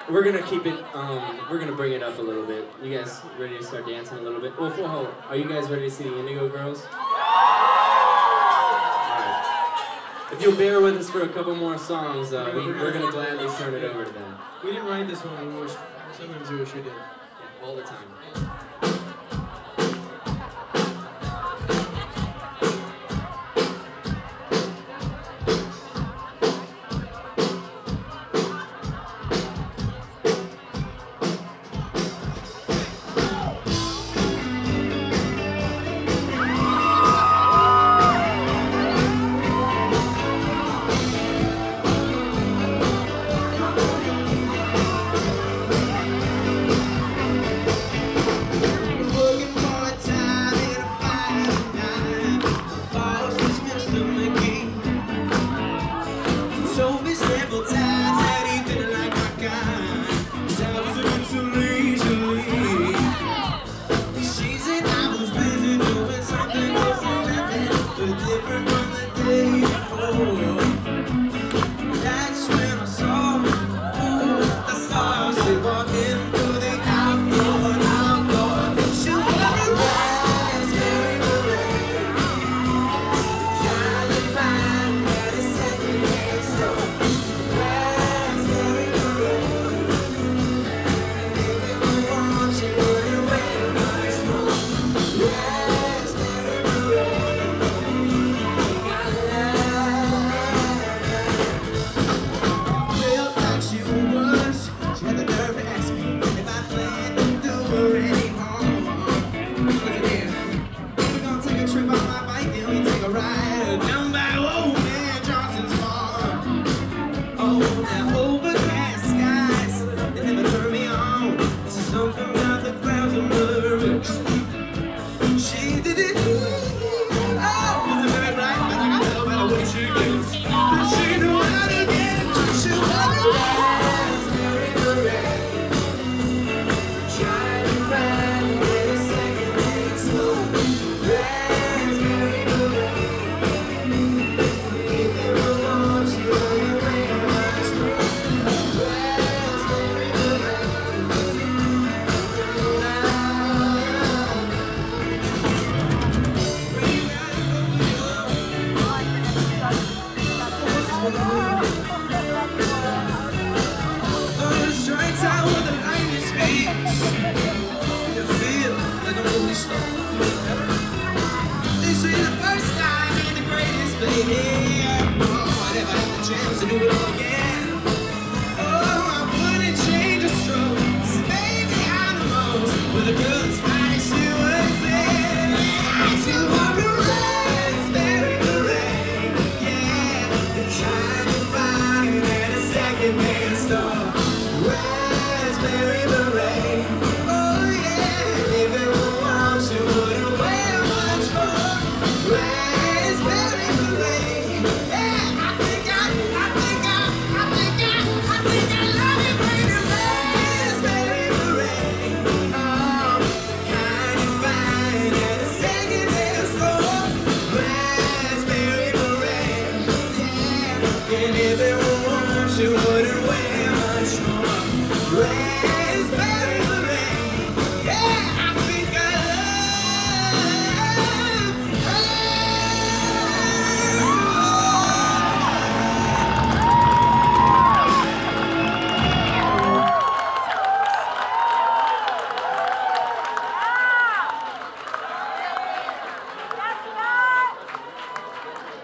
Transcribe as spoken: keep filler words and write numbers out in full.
We're gonna keep it, um, we're gonna bring it up a little bit. You guys ready to start dancing a little bit? Well, full hold. Are you guys ready to see the Indigo Girls? Alright. If you'll bear with us for a couple more songs, uh, we, we're gonna gladly turn it over to them. We didn't write this one, we wish, sometimes we wish we did. Yeah, all the time. And everyone wants you, wouldn't wear much more. Raspberry